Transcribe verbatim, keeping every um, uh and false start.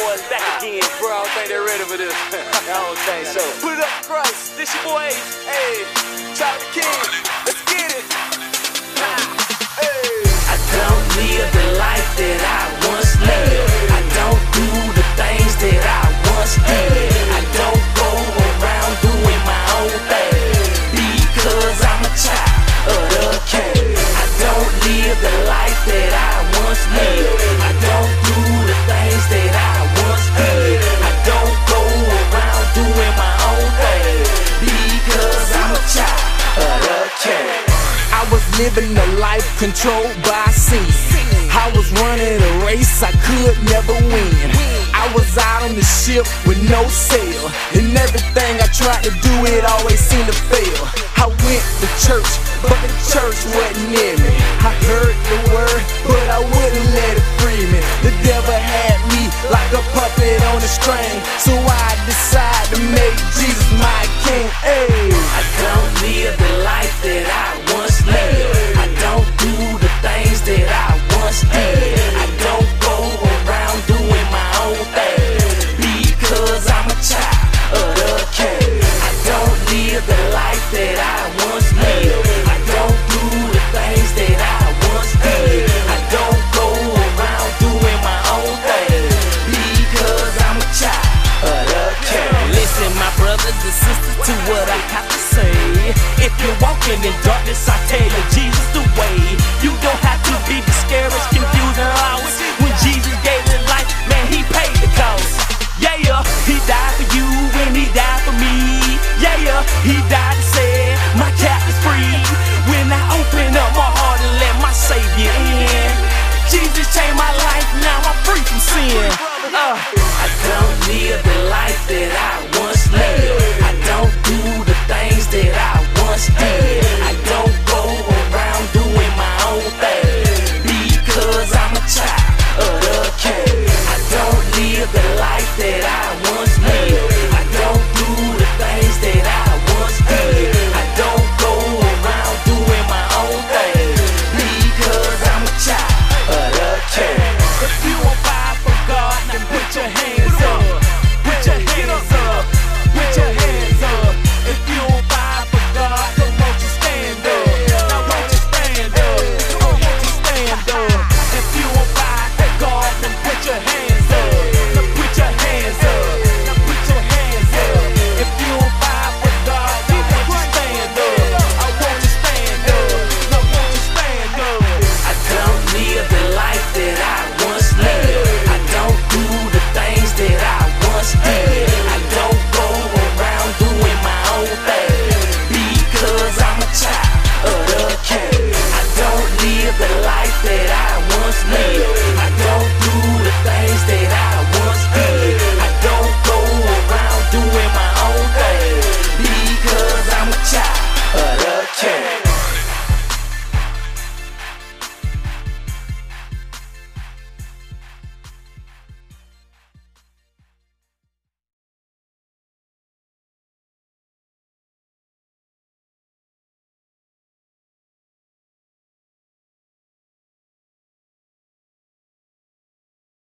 boys back again. Bro, I don't think they're ready for this. I don't think so. Put it up for Christ. This your boy. Hey, Charlie King. Let's get it. Hey. I don't live the life that I once lived. I don't do the things that I once did. I don't go around doing my own thing because I'm a child of the King. I don't live the life that I once lived. I don't do the things that I once did. I don't go around doing my own thing because I'm a child of the King. I was living a life controlled by sin. I was running a race I could never win. I was out on the ship with no sail, and everything I tried to do, it always seemed to fail. I went to church, but the church wasn't near me. I heard the word, but I wouldn't let it free me. The devil had me like a puppet on a string, so I decided to make Jesus my king. Hey. I don't live the life that I once lived. I don't do the things that I once did. I don't go around doing my own thing because I'm a child of the King. I don't live the life that I once lived. I don't do the things that I once did. I don't go around doing my own thing because I'm a child of the King. Listen, my brothers and sisters, to what I have to say. If you're walking in darkness, I tell you, Jesus the way. You don't have to be discouraged, confused, and always. When Jesus gave his life, man, he paid the cost. Yeah, yeah, he died for you and he died for me. Yeah, yeah, he died to set my captives free. When I open up my heart and let my Savior in, Jesus changed my life, now I'm free from sin. Uh. I don't live the life that I once lived. I don't do the things that I once did.